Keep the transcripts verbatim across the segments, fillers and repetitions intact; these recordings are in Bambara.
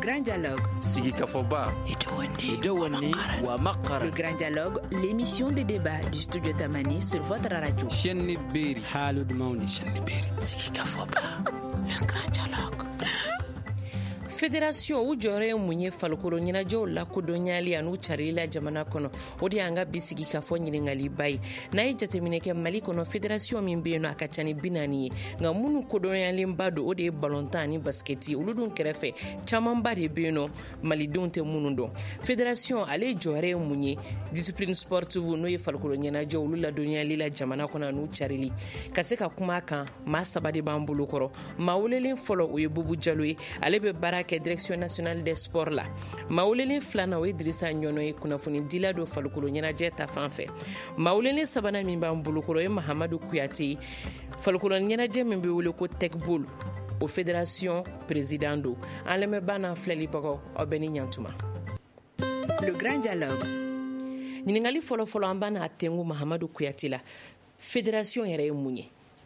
grand dialogue. Sigika Foba. Edouani Wamakara. Le grand dialogue, l'émission de débat du studio Tamani sur votre radio. Chenni Beri. Halud Mauni Chenni Beri. Sigika Foba. Le grand dialogue. Fédération u jɔyɔrɔ ye mun ye farikolo ɲɛnajɛw lakodɔnyali an'u carila jamana kɔnɔ o de y'an ka bi sigi ka fɔ ɲiningaliba ye n'a ye jateminɛ kɛ mali kɔnɔ fédération min bɛ yen nɔ a ka ca ni bi naani ye nka minnu kodɔnyalenba don o de ye balontan ani basketi olu dun kɛrɛfɛ camanba de bɛ yen nɔ malidenw tɛ minnu dɔn fédération ale jɔyɔrɔ ye mun ye discipline sportive n'o ye farikolo ɲɛnajɛ olu ladɔnyali la jamana kɔnɔ an'u carili ka se ka kuma a kan maa saba de b'an bolo kɔrɔ maa welelen fɔlɔ o ye bubu jalo ye ale bɛ baara kɛ direction nationale des sports la mawulelen filanan o ye Dirisa Ɲɔnɔ ye kunnafoni dila do farikolo ɲɛnajɛ ta fan fɛ mawulelen sabanan min b'an bolokɔrɔ o ye Mahamadu Kuyate ye farikolo ɲɛnajɛ min bɛ wele ko Tekbol o fédération président do an lamɛnbaa n'an filɛlibagaw aw bɛ ni ɲantuma. Le grand dialogue. ɲiningali fɔlɔfɔlɔ an b'a n'a tengu Mahamadu Kuyate la fédération yɛrɛ ye mun ye?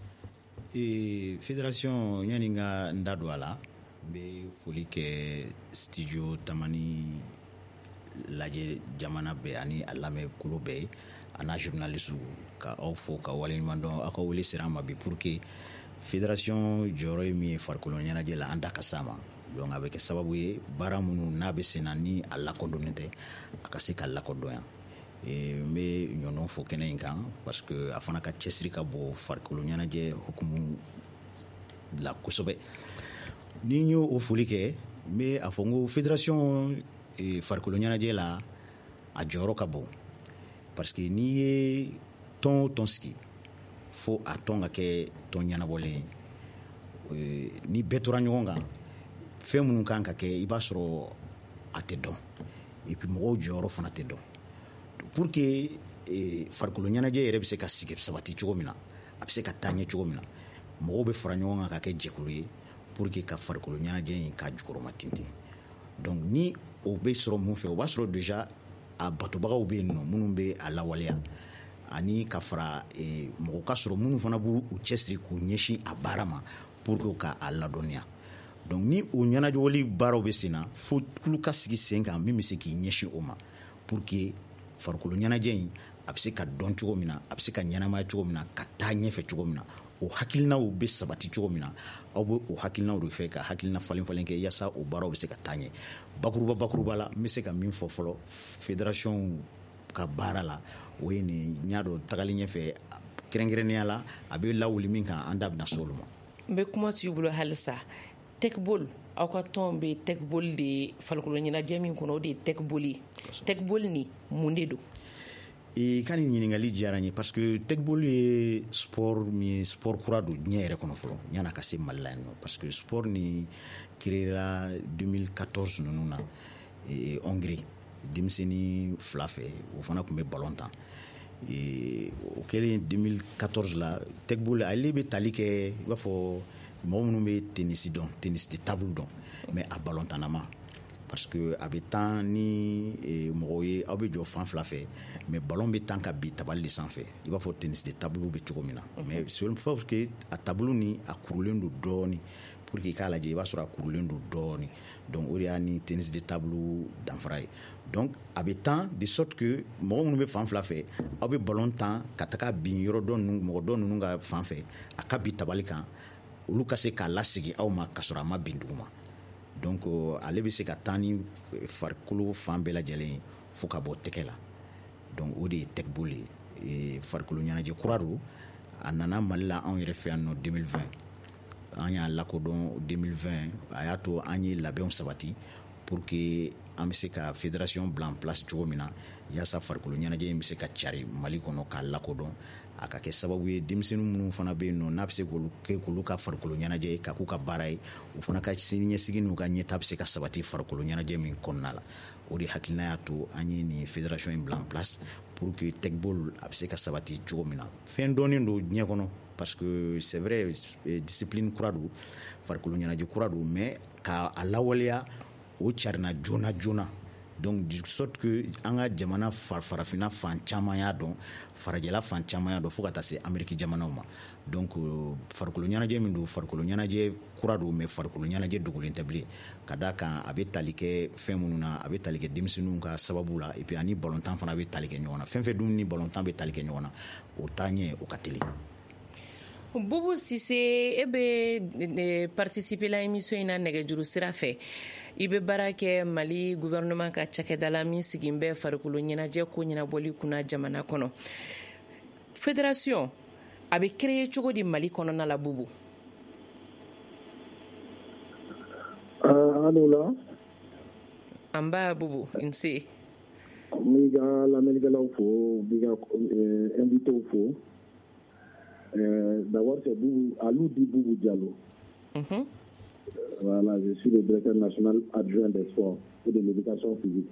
E fédération yani n ka n da don a la n bɛ foli kɛ studio Tamani lajɛ jamana bɛɛ ani a lamɛnkulu bɛɛ ye a n'a journaliste ka aw fo ka waleɲuman dɔn aw ka wele sera an ma bi pour que fédération jɔyɔrɔ ye min ye farikolo ɲɛnajɛ la an da ka s'a ma donc a bɛ kɛ sababu ye baara minnu n'a bɛ sen na ni a lakodɔnnen tɛ a ka se ka lakodɔn yan. n bɛ ɲɔnɔ fo kɛnɛ in kan parce que a fana ka cɛsiri ka bɔ farikolo ɲɛnajɛ hukumu la kosɛbɛ. ni n y'o o foli kɛ n bɛ a fɔ n ko fédération farikolo ɲɛnajɛ la a jɔyɔrɔ ka bon parce que n'i ye tɔn o tɔn sigi fo a tɔn ka kɛ tɔn ɲɛnabɔlen ye ni bɛɛ tora ɲɔgɔn kan fɛn minnu kan ka kɛ i b'a sɔrɔ a tɛ dɔn et puis mɔgɔw jɔyɔrɔ fana tɛ dɔn pour que farikolo ɲɛnajɛ yɛrɛ bɛ se ka sigi sabati cogo min na a bɛ se ka taa ɲɛ cogo min na mɔgɔw bɛ fara ɲɔgɔn kan ka kɛ jɛkulu ye pour que ka farikolo ɲɛnajɛ in ka jukɔrɔma tintin donc ni o bɛ sɔrɔ mun fɛ o b'a sɔrɔ déjà a batobagaw bɛ yen nɔ minnu bɛ a lawaleya ani ka fara mɔgɔ ka sɔrɔ minnu fana b'u cɛsiri k'u ɲɛsin a baara ma pour que ka a ladɔnniya donc ni o ɲɛnajɛwali baaraw bɛ sen na fo kulu ka sigi sen kan min bɛ se k'i ɲɛsin o ma pour que farikolo ɲɛnajɛ in a bɛ se ka dɔn cogo min na a bɛ se ka ɲɛnamaya cogo min na ka taa ɲɛfɛ cogo min na o hakilinaw bɛ sabati cogo min na aw bɛ o hakilinaw de fɛ ka hakilina falen falen kɛ yaasa o baaraw bɛ se ka taa ɲɛ bakuruba bakuruba la n bɛ se ka min fɔ fɔlɔ fédération ka baara la o ye nin n y'a dɔn tagali ɲɛfɛ kɛrɛnkɛrɛnnenya la a bɛ lawuli min kan an da bɛna se olu ma. n bɛ kuma t'u bolo halisa Tekbol aw ka tɔn bɛ Tekbol de farikolo ɲɛnajɛ min kɔnɔ o de ye Tekbol ye Tekbol ni mun de don? i ka nin ɲininkali diyara n ye parce que Tekbol ye sport min ye sport kura don diɲɛ yɛrɛ kɔnɔ fɔlɔ yan'a ka se Mali la yan nɔ parce que sport ni créera deux mille quatorze ninnu na Hongrie denmisɛnnin fila fɛ o fana tun bɛ ballon tan o kɛlen deux mille quatorze la Tekbol ale bɛ tali kɛ i b'a fɔ mɔgɔ minnu bɛ tennis dɔn tennis de table dɔn mais a ballon tanama parce que a bɛ tan ni mɔgɔw ye aw bɛ jɔ fan fila fɛ mais ballon bɛ tan ka bin tabali de sanfɛ i b'a fɔ tennis de table bɛ cogo min na mais sauf que a table ni a kurulen don dɔɔni pour que i k'a lajɛ i b'a sɔrɔ a kurulen don dɔɔni donc o de y'a ni tennis de table danfara ye donc a bɛ tan de sorte que mɔgɔ minnu bɛ fan fila fɛ aw bɛ ballon tan ka taga bin yɔrɔ dɔ ninnu mɔgɔ dɔ ninnu ka fan fɛ a ka bin tabali kan olu ka se k'a lasegin aw ma ka sɔrɔ a ma bin dugu ma donc ale bɛ se ka taa ni farikolo fan bɛɛ lajɛlen ye fo ka bɔ tɛgɛ la donc o de ye Tekbol ye farikolo ɲɛnajɛ kura don a nana Mali la anw yɛrɛ fɛ yan nɔ deux mille vingt an y'a lakodɔn deux mille vingt a y'a to an ye labɛnw sabati pour que an bɛ se ka fédération bila en place cogo min na yaasa farikolo ɲɛnajɛ in bɛ se ka cari Mali kɔnɔ k'a lakodɔn a ka kɛ sababu ye denmisɛnnin minnu fana bɛ yen nɔ n'a bɛ se k'olu kɛ k'olu ka farikolo ɲɛnajɛ ye ka k'u ka baara ye o fana ka ɲɛsigi n'u ka ɲɛta bɛ se ka sabati farikolo ɲɛnajɛ min kɔnɔna la o de hakilina y'a to an ye nin fédération in bila en place pour que Tekbol a bɛ se ka sabati cogo min na fɛn dɔɔnin don diɲɛ kɔnɔ parce que c'est vrai discipline kura don farikolo ɲɛnajɛ kura don mais ka a lawaleya o carina joona joona donc du sorte que an ka jamana farafina fan caman y'a dɔn farajɛla fan caman y'a dɔn fo ka taa se ameriki jamanaw ma donc farikolo ɲɛnajɛ min don farikolo ɲɛnajɛ kura don mais farikolo ɲɛnajɛ dogolen tɛ bilen ka da kan a bɛ tali kɛ fɛn minnu na a bɛ tali kɛ denmisɛnninw ka sababu la et puis ani balontan fana bɛ tali kɛ ɲɔgɔn na fɛn fɛn dun ni balontan bɛ tali kɛ ɲɔgɔn na o taa ɲɛ o ka teli. Bobo Sise e bɛ participer la émission in na nɛgɛjuru sira fɛ i bɛ baara kɛ Mali gouvernement ka cakɛda la min sigin bɛ farikolo ɲɛnajɛ ko ɲɛnabɔli kunna jamana kɔnɔ. Fédération a bɛ créer cogo di Mali kɔnɔna la Bobo? Uh, allo la. An b'a Bobo nse. N b'i ka lamɛnnikɛlaw fo, n b'i ka invité fo. Euh, D'abord, c'est Boubou, Alou Di Boubou Diallo. Mm-hmm. Voilà, je suis le directeur national adjoint des sports et de l'éducation physique.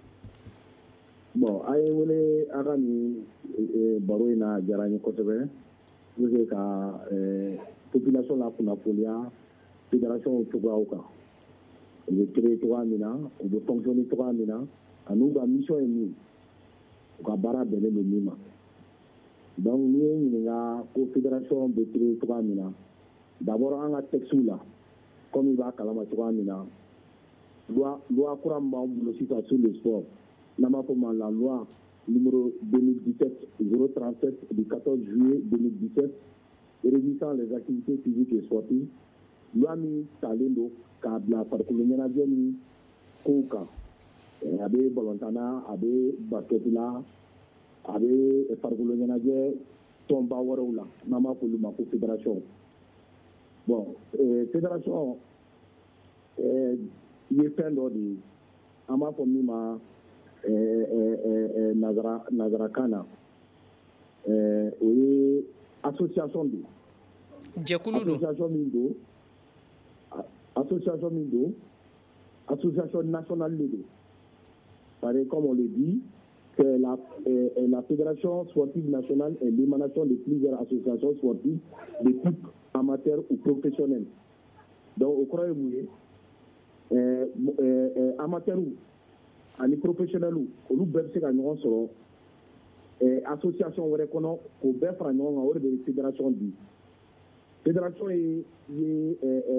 Bon, aye wele agani baro ina jarani kotebe, wele ka population la kunafolia, fédération Togaoka. On est créé trois mina, on veut fonctionner trois mina, à nous la mission est mise, on va bara bene le mima. Donc nous la fédération de créer trois mina. D'abord on a texte là, comme il va calama trois mina. Loi loi couramment le site sur le sport. Normalement la loi numéro deux mille dix-sept zéro trente-sept du quatorze juillet deux mille dix-sept régissant les activités physiques et sportives. Loi mi talendo kabla farikolo ɲɛnajɛ ni kow kan. A bɛ balontana, a bɛ basket la, a bɛ farikolo ɲɛnajɛ tɔnba wɛrɛw la n'an b'a fɔ olu ma ko fédération. Bon, euh, fédération euh, ye fɛn dɔ de ye an b'a fɔ min ma euh, euh, euh, nazara nazarakan na euh, o ye association de jɛkulu don association min don association min don association nationale de don. Pareil, comme on le dit, que la, euh, la Fédération sportive nationale est l'émanation de plusieurs associations sportives de type amateur ou professionnel. Donc, au croyez vous euh, euh, amateur ou ani professionnel ou olu bɛɛ bɛ se ka ɲɔgɔn sɔrɔ association wɛrɛ kɔnɔ k'o bɛɛ fara ɲɔgɔn kan o de bɛ fédération di. Fédération ye ye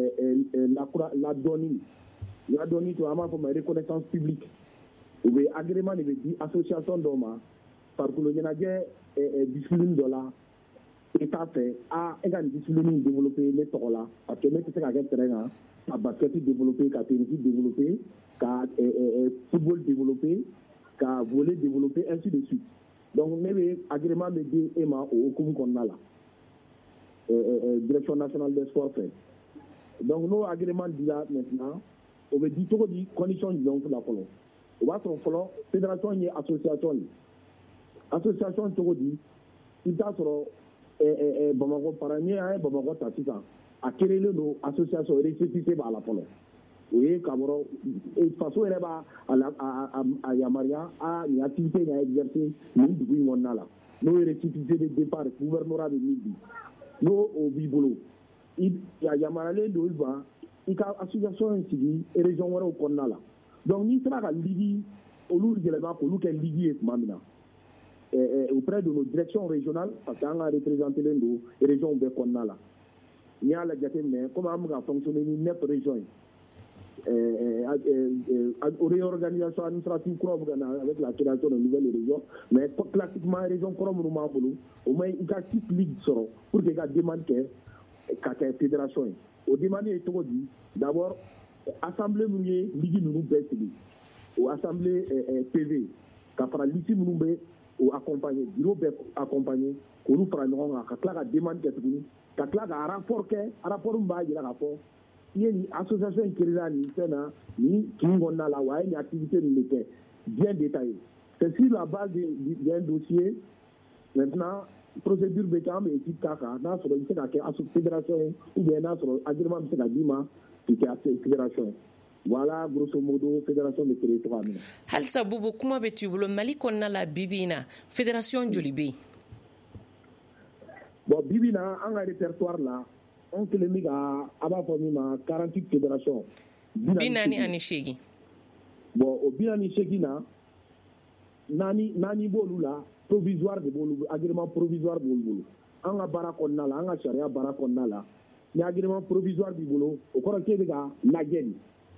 ladɔnni ladɔnni to an b'a fɔ ma reconnaissance publique. U bɛ agrément de bɛ di association dɔw ma farikolo ɲɛnajɛ discipline dɔ la État fɛ a e ka nin discipline développer ne tɔgɔ la parce que ne tɛ se ka kɛ terrain kan ka basket développer ka tennis développer ka football développer ka volley développer ainsi de suite. Donc ne bɛ agrément bɛ di e ma o hukumu kɔnɔna la direction nationale des sports fɛ. Donc n'o agrément dira maintenant o bɛ di cogo di condition jumɛnw la fɔlɔ. O b'a sɔrɔ fɔlɔ fédération ye association ye association cogo di i bɛ taa sɔrɔ Bamakɔ para n'i y'a ye Bamakɔ ta sisan a créelen don association récépissé b'a la fɔlɔ o ye ka bɔrɔ faso yɛrɛ b'a a yamaruya a nin activité nin a exercer nin dugu in kɔnɔna la n'o ye récépissé de départ gouvernorat bɛ min di n'o o b'i bolo a yamaruyalen don i ma i ka association in sigi région wɛrɛw kɔnɔna la. Donc, nous sommes à Ligi, au lieu de la Ligi et Mamina, auprès de nos directions régionales, parce qu'on a représenté les régions de Konala. Il y a la Gatine, comment on a fonctionné dans neuf régions. Au réorganisation administrative, avec la création de nouvelles régions, mais classiquement, les régions comme nous avons au moins, il y a six ligues pour que les demandent qu'il y ait une fédération. Au demander, d'abord, assemblée mouillée ligi nous bête ou assemblée P V ka fara lisi nous bête ou accompagner bureau bête accompagner ko nous fara non ka kla ka demande ke tuguni ka kla ka rapport ke rapport mba jira ka fo yeni association kirila ni tena ni kingonna la wa ni activité ni était bien détaillée. C'est sur la base d'un dossier maintenant procédure bekam et équipe kaka na so il ka ke fédération ou bien na so agrément c'est la dima qui a fait fédération. Voilà grosso modo fédération de territoire. Halsa Bobo kuma be tubulo Mali konna la bibina fédération jolibi. Bon bibina en répertoire là on que le miga aba fomi ma quarante-huit fédérations. Binani ani shegi. bon o bi naani seegin na naani naani b'olu la provisoire de b'olu agrément provisoire b'olu bolo an ka baara kɔnɔna la an ka sariya baara kɔnɔna la ni agrément provisoire b'i bolo o kɔrɔ k'e bɛ ka lajɛ de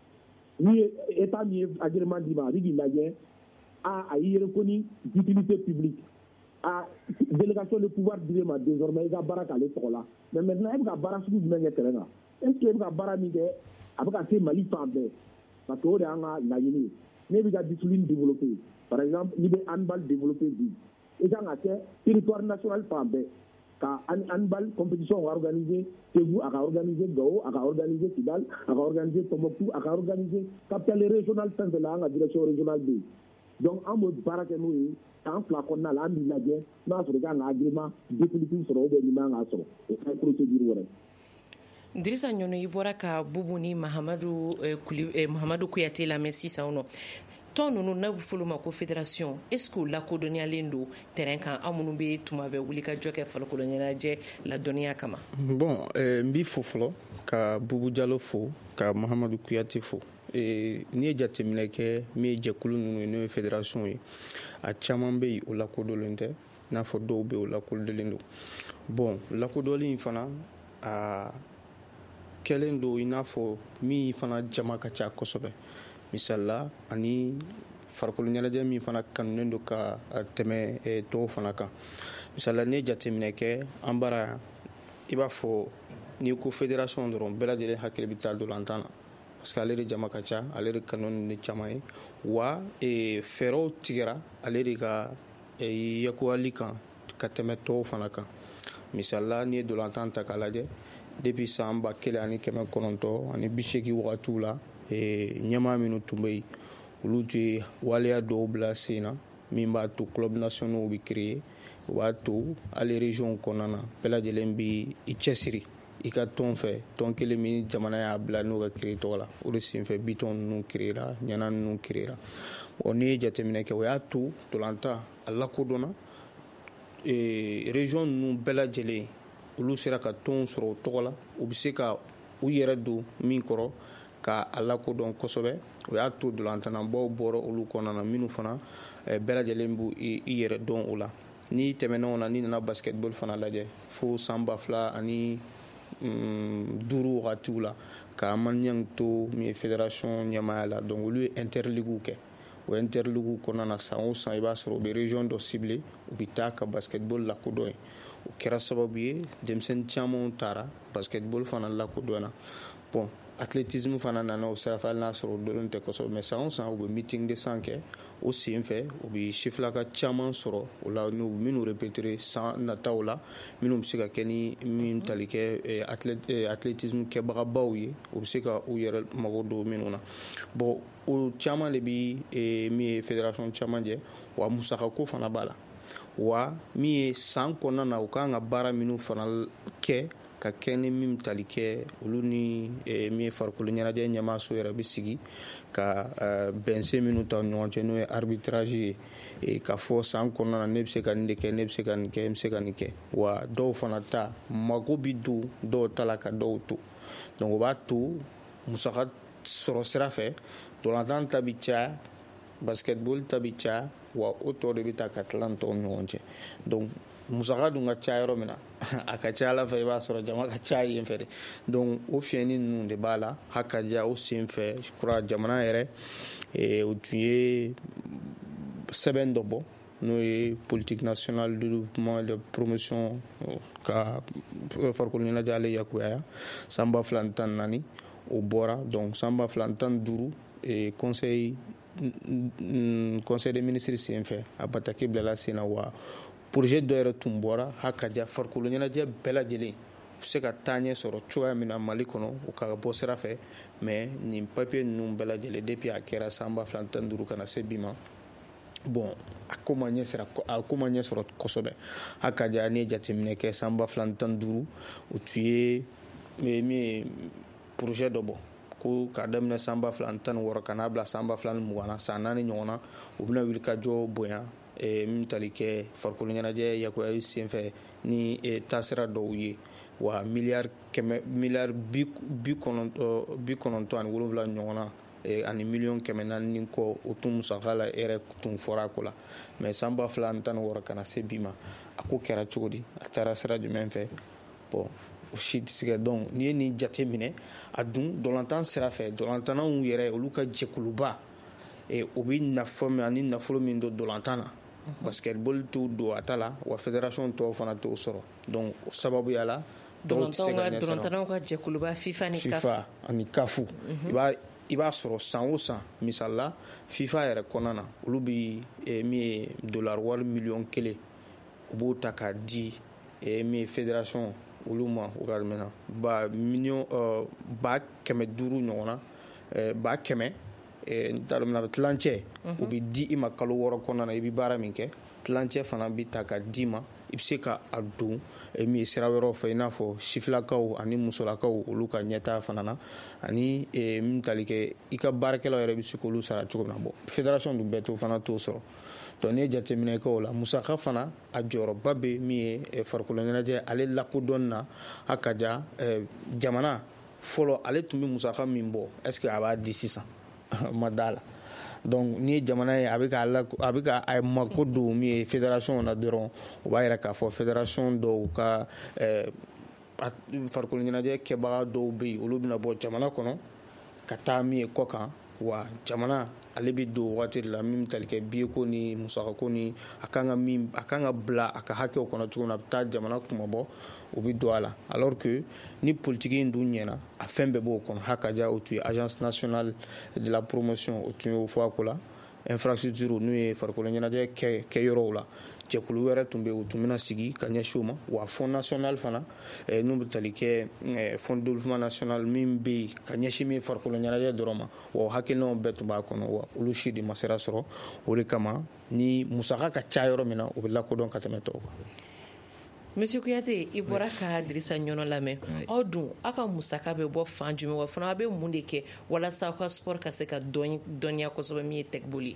ni ye état min ye agrément d'i ma a bɛ k'i lajɛ a a y'i reconnu d'utilité publique a délégation de pouvoir dir'e ma désormais i ka baara k'ale tɔgɔ la mais maintenant e bɛ ka baara sugu jumɛn kɛ terrain kan est ce que e bɛ ka baara min kɛ a bɛ ka se Mali fan bɛɛ parce que o de y'an ka laɲini ye ne bɛ ka discipline développer par exemple n'i bɛ handball développer bi i kan ka kɛ territoire national fan bɛɛ ka handball compétition organiser Ségou a ka organiser Gao a ka organiser Kidal a ka organiser Tombouctou a ka organiser capitale régionale fɛn fɛn la an ka direction régionale bɛ yen donc an b'o baara kɛ n'o ye k'an fila kɔnɔna la an b'i lajɛ n'a sɔrɔ i kan ka agrément définitif sɔrɔ ou bien n'i man k'a sɔrɔ o ka procédure wɛrɛ. Dirisa Ɲɔnɔ i bɔra ka Bubu ni Mahamadu eh, Kuli, eh, Mahamadu Kuyate lamɛn sisan nɔ tɔn ninnu n'a bɛ fɔlɔ ma ko fédération est ce que o lakodɔnyalen don terrain kan an minnu bɛ tuma bɛɛ wuli ka jɔ kɛ farikolo ɲɛnajɛ ladɔnniya kama. Bon eh, n b'i fo fɔlɔ ka Bubu Jalo fo ka Mahamadu Kuyate fo eh, n'i ye jateminɛ kɛ min ye jɛkulu ninnu ye n'o ye fédération ye a caman bɛ yen o lakodɔnlen tɛ i n'a fɔ dɔw bɛ yen o lakodɔnlen don bon lakodɔnlen in fana a kɛlen don i n'a fɔ min fana jama ka ca kosɛbɛ misalila ani farikolo ɲɛnajɛ min fana kanunen don ka tɛmɛ eh, tɔw fana kan misalila n'i ye jateminɛ kɛ an bara yan i b'a fɔ n'i ko fédération dɔrɔn bɛɛ lajɛlen hakili bɛ taa dolantan na parce que ale de jama ka ca ale de kanunen de caman ye wa eh, fɛɛrɛw tigɛra ale de ka eh, yakuyali kan ka tɛmɛ tɔw fana kan misalila n'i ye dolantan ta k'a lajɛ depuis san ba kelen ani kɛmɛ kɔnɔntɔn ani bi seegin wagatiw la ɲɛmaa minnu tun bɛ yen olu tun ye waleya dɔw bila sen na min b'a to club nationaux bɛ créer o b'a to hali région kɔnɔna na bɛɛ lajɛlen bɛ i cɛsiri i ka tɔn fɛ tɔn kelen min jamana y'a bila n'o ka créer tɔgɔ la o de senfɛ bitɔn ninnu créera ɲana ninnu créera bon n'i ye jateminɛ kɛ o y'a to ntolantan a lakodɔnna région ninnu bɛɛ lajɛlen olu sera ka tɔn sɔrɔ o tɔgɔ la u bɛ se ka u yɛrɛ don min kɔrɔ ka a lakodɔn kosɛbɛ o y'a to dolantannabaw bɔra olu kɔnɔna na minnu fana bɛɛ lajɛlen b'u i yɛrɛ dɔn o la n'i tɛmɛna o na n'i nana basketball fana lajɛ fo san ba fila ani duuru wagatiw la ka Maniang to min ye fédération ɲɛmaaya la donc olu ye interligue kɛ o interligue kɔnɔna na san o san i b'a sɔrɔ u bɛ région dɔ ciblé u bɛ taa ka basketball lakodɔn yen o kɛra sababu ye denmisɛnnin camanw taara basketball fana lakodɔnna bon athlétisme fana nana o sira fɛ hali n'a sɔrɔ o dɔnnen tɛ kosɛbɛ mais san o san u bɛ meeting de san kɛ o sen fɛ u bɛ sifilaka caman sɔrɔ o la minnu répéter san nataw la minnu bɛ se ka kɛ ni min tali kɛ athlétisme kɛbagabaw ye u bɛ se ka u yɛrɛ mago don minnu na bon o caman de bɛ min ye fédération caman jɛ wa musakako fana b'a la wa min ye san kɔnɔna na u kan ka baara minnu fana kɛ ka kɛ ni min tali kɛ olu ni min ye farikolo ɲɛnajɛ ɲɛmaaso yɛrɛ bɛ sigi ka bɛnsen minnu ta ɲɔgɔn cɛ n'o ye arbitrage ye ka fɔ san kɔnɔna na ne bɛ se ka nin de kɛ ne bɛ se ka nin kɛ ne bɛ se ka nin kɛ wa dɔw fana ta mago bɛ don dɔw ta la ka dɔw to donc o b'a to musaka sɔrɔ sira fɛ dolantan ta bɛ caya basketball ta bɛ caya wa o tɔ de bɛ taa ka tila tɔw ni ɲɔgɔn cɛ donc musaka dun ka ca yɔrɔ min na a ka ca ala fɛ i b'a sɔrɔ jama ka ca yen fɛ de donc o fiɲɛni ninnu de b'a la hakaja o sen fɛ je crois jamana yɛrɛ o tun ye sɛbɛn dɔ bɔ n'o ye politique nationale de développement de promotion ka farikolo ɲɛnajɛ ale yakuyaya san ba fila ni tan ni naani o bɔra donc san ba fila ni tan ni duuru conseil conseil des ministres sen fɛ a bataki bilala sen na wa projet dɔ yɛrɛ tun bɔra hakaja farikolo ɲɛnajɛ bɛɛ lajɛlen u bɛ se ka taaɲɛ sɔrɔ cogoya min na Mali kɔnɔ o ka bɔ sira fɛ mais nin papier ninnu bɛɛ lajɛlen depuis a kɛra san ba fila ni tan ni duuru ka na se bi ma bon a ko ma ɲɛ sira a ko ma ɲɛ sɔrɔ kosɛbɛ hakaja ni ye jateminɛ kɛ san ba fila ni tan ni duuru o tun ye min ye projet dɔ bɔ ko k'a daminɛ san ba fila ni tan ni wɔɔrɔ ka n'a bila san ba fila ni mugan na san naani ɲɔgɔn na u bɛna wuli ka jɔ bonya min tali kɛ farikolo ɲɛnajɛ yakuyali senfɛ ni taasira dɔw ye wa miliyari kɛmɛ miliyari bi kɔnɔntɔn bi kɔnɔntɔn ani wolonwula ɲɔgɔn na ani miliyɔn kɛmɛ naani ni kɔ o tun musaka la yɛrɛ tun fɔra ko la mais san ba fila ani tan ni wɔɔrɔ kana se bi ma a ko kɛra cogo di a taara sira jumɛn fɛ bon o si tɛ se ka dɔn n'i ye nin jate minɛ a dun dolantan sira fɛ dolantannaw yɛrɛ olu ka jɛkuluba o bɛ nafa min ani nafolo min don dolantan na basketball t'o don a ta la wa fédération tɔw fana t'o sɔrɔ donc o sababuya la dɔw tɛ se ka ɲɛ sɔrɔ dolantannaw ka jɛkuluba FIFA ni CAF FIFA ani CAF i b'a i b'a sɔrɔ san o san misali la FIFA yɛrɛ kɔnɔna na olu bɛ min ye dollar wari miliyɔn kelen u b'o ta k'a di min ye fédération olu ma o ka mɛn na ba miliyɔn ba kɛmɛ duuru ɲɔgɔn na ba kɛmɛ n t'a dɔn min na a bɛ tilancɛ o bɛ di i ma kalo wɔɔrɔ kɔnɔna na i bɛ baara min kɛ tilancɛ fana bɛ ta ka d'i ma i bɛ se ka a don min ye sira wɛrɛw fɛ i n'a fɔ sifilakaw ani musolakaw olu ka ɲɛtaa fana na ani min tali kɛ i ka baarakɛlaw yɛrɛ bɛ se k'olu sara cogo min na bon fédération dun bɛɛ t'o fana t'o sɔrɔ donc n'i ye jateminɛ kɛ o la musaka fana a jɔyɔrɔba bɛ min ye farikolo ɲɛnajɛ ale lakodɔnni na a ka ja jamana fɔlɔ ale tun bɛ musaka min bɔ est ce que a b'a di sisan ma da la donc ni jamana ye a bɛ a bɛ ka a mako don min ye fédération na dɔrɔn o b'a yira k'a fɔ fédération dɔw ka farikolo ɲɛnajɛ kɛbaga dɔw bɛ yen olu bɛna bɔ jamana kɔnɔ ka taa min ye kɔ kan wa jamana ale bɛ don waati de la min bɛ tali kɛ biyeko ni musakako ni a kan ka min a kan ka bila a ka hakɛw kɔnɔ cogo min na a bɛ taa jamana kumabɔ o bɛ don a la alors que ni politiki in dun ɲɛna a fɛn bɛɛ b'o kɔnɔ hakaja o tun ye agence nationale de la promotion o tun y'o fɔ a ko la infrastructure n'u ye farikolo ɲɛnajɛ kɛ kɛ yɔrɔw la jɛkulu wɛrɛ tun bɛ yen o tun bɛna sigi ka ɲɛsin o ma wa fond national fana n'u bɛ tali kɛ fond développement national min bɛ yen ka ɲɛsin min farikolo ɲɛnajɛ dɔrɔn ma wa o hakilinaw bɛɛ tun b'a kɔnɔ wa olu si de ma sera sɔrɔ o de kama ni musaka ka ca yɔrɔ min na o bɛ lakodɔn ka tɛmɛ tɔw kan. Monsieur Kuyate, i bɔra ka Dirisa Ɲɔnɔ lamɛn aw dun aw ka musaka bɛ bɔ fan jumɛn wa fana aw bɛ mun de kɛ walasa aw ka sport ka se ka dɔnniya kosɛbɛ min ye tɛgiboli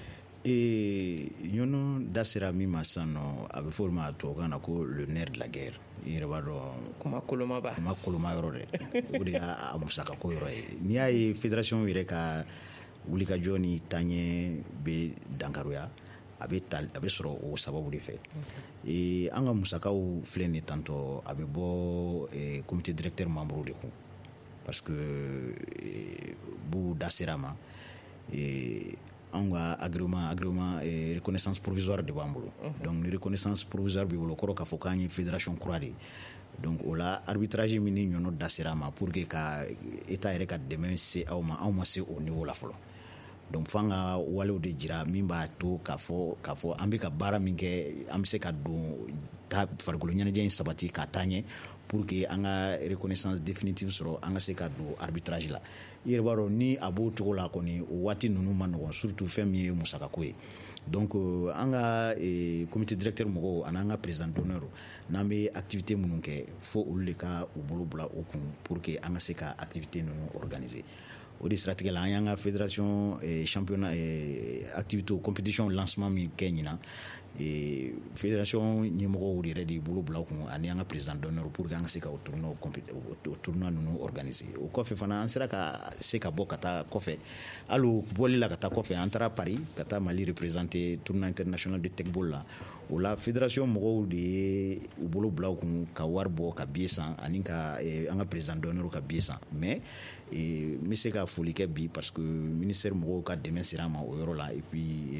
ye. Ɲɔnɔ da sera min ma sisan nɔ a bɛ fɔ o ma a tubabukan na ko le nerf de la guerre i yɛrɛ b'a dɔn kuma kolomaba kuma koloma yɔrɔ dɛ o de y'a musaka ko yɔrɔ ye n'i y'a ye fédération yɛrɛ ka wulikajɔ ni taaɲɛ bɛ dankaroya a bɛ ta a bɛ sɔrɔ o sababu de fɛ ee an ka musakaw filɛ nin tantɔ a bɛ bɔ comité directeur membre de kun parce que bu da sera ma an ka agrément agrément reconnaissance provisoire de b'an bolo donc ni reconnaissance provisoire b'i bolo kɔrɔ k'a fɔ k'an ye fédération kura de donc o la arbitrage min ni ɲɔnɔ da sera ma pour que ka état yɛrɛ ka dɛmɛ se aw ma aw ma se o niveau la fɔlɔ donc f'an ka walew de jira min b'a to k'a fɔ k'a fɔ an bɛ ka baara min kɛ an bɛ se ka don ta farikolo ɲɛnajɛ in sabati k'a taa ɲɛ pour que an ka reconnaissance définitive sɔrɔ an ka se ka don arbitrage la i yɛrɛ b'a dɔn ni a b'o cogo la kɔni o waati ninnu ma nɔgɔn surtout fɛn min ye musakako ye donc an ka comité directeur mɔgɔw ani an ka président d'honneur n'an bɛ activité minnu kɛ fo olu de ka u bolo bila u kun pour que an ka se ka activité ninnu organiser o de siratigɛ la an y'an ka fédération championnat activité compétition lancement min kɛ ɲinan fédération ɲɛmɔgɔw yɛrɛ de bolo bila u kun ani an ka président d'honneur pour que an ka se ka o tournoi ninnu organiser o kɔfɛ fana an sera ka se ka bɔ ka taa kɔfɛ hali o bɔli la ka taa kɔfɛ an taara Paris ka taa Mali représenter tournoi international de tecbol la o la fédération mɔgɔw de ye u bolo bila u kun ka wari bɔ ka billet san ani ka an ka président d'honneur ka billet san mais n bɛ se ka foli kɛ bi parce que ministère mɔgɔw ka dɛmɛ sera an ma o yɔrɔ la et puis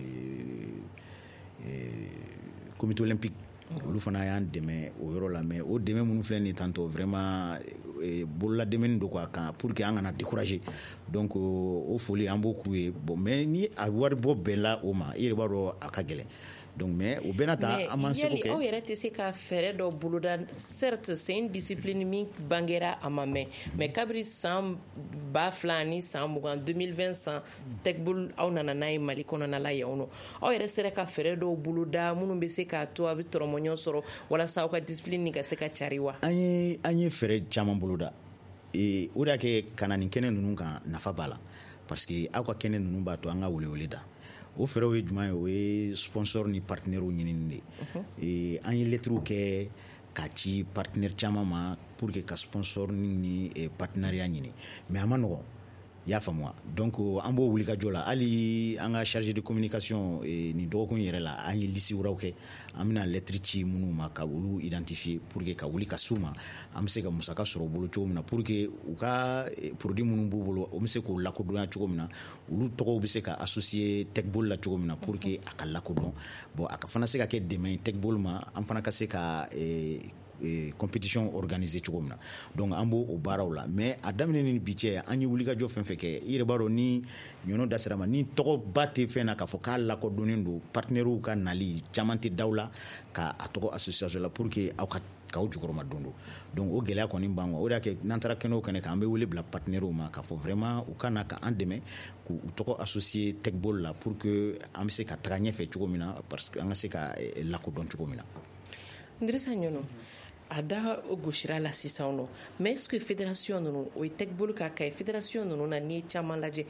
comité olympique olu fana y'an dɛmɛ o yɔrɔ la mais o dɛmɛ minnu filɛ nin tantôt vraiment bolola dɛmɛ don quoi kan pour que an kana décourager donc o foli an b'o k'u ye bon mais ni a wari bɔ bɛɛ la o ma i yɛrɛ b'a dɔn a ka gɛlɛn donc mais o bɛɛ n'a ta an m'an seko kɛ aw yɛrɛ tɛ se ka fɛɛrɛ dɔ boloda certes c'est une discipline min bangera a ma mɛn mais kabiri san ba fila ni san mugan deux mille vingt san tɛkbol aw nana n'a ye Mali kɔnɔna la yan nɔ aw yɛrɛ sera ka fɛɛrɛ dɔw boloda minnu bɛ se k'a to a bɛ tɔrɔmɔɲɔ sɔrɔ walasa aw ka discipline ka se ka cari wa an ye an ye fɛɛrɛ caman boloda ee o de y'a kɛ ka na nin kɛnɛ ninnu kan nafa b'a la parce que aw ka kɛnɛ ninnu b'a to an ka welewele da o fɛɛrɛw ye jumɛn ye o ye sponsor ni partenaires ɲinini de ye an ye lettres kɛ ka ci partenaires caman ma pour que ka sponsor ni partenariat ɲini mais a ma nɔgɔn y'a faamu wa donc an b'o wuli ka jɔ la hali an ka chargé de communication nin dɔgɔkun yɛrɛ la an ye liste wɛrɛw kɛ an bɛna lettre ci minnu ma ka olu identifier pour que ka wuli ka s'u ma an bɛ se ka musaka sɔrɔ u bolo cogo min na pour que u ka produit minnu b'u bolo o bɛ se k'o lakodɔnya cogo min na olu tɔgɔw bɛ se ka associer Techball la cogo min na pour que a ka lakodɔn bon a ka fana se ka kɛ dɛmɛ ye Techball ma an fana ka se ka compétition organisée cogo min na donc an b'o baaraw la mais a daminɛ ni bi cɛ an ye wulikajɔ fɛn fɛn kɛ i yɛrɛ b'a dɔn ni ɲɔnɔ da sira ma ni tɔgɔba tɛ fɛn na k'a fɔ k'a lakodɔnnen don partenaires ka nali caman tɛ daw la ka a tɔgɔ association la pour que aw ka k'aw jukɔrɔma don do donc o gɛlɛya kɔni b'an kan o de y'a kɛ n'an taara kɛnɛ o kɛnɛ kan an bɛ wele bila partenaires ma k'a fɔ vraiment u ka na ka an dɛmɛ k'u tɔgɔ associer Techball la pour que an bɛ se ka taga ɲɛfɛ cogo min na parce que an ka se ka lakodɔn cogo min na. Ndirisa Ɲɔnɔ a da gosira la sisan nɔ mais est-ce que fédération ninnu o ye Techball ka ka ye fédération ninnu na n'i ye caman lajɛ